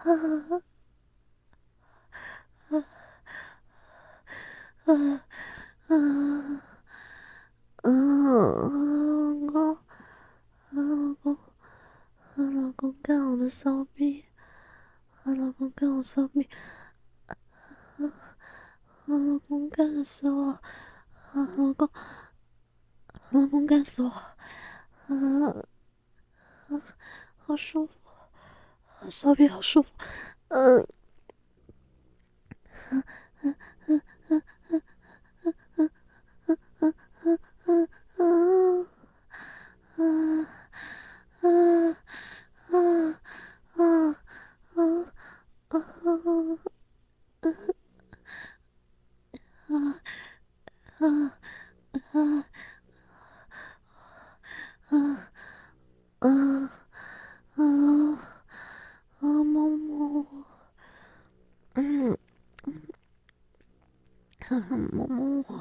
老公干我的骚逼，老公干我骚逼，老公干死我，老公干死我，好舒服，骚逼好舒服，嗯。摸摸我，摸摸我，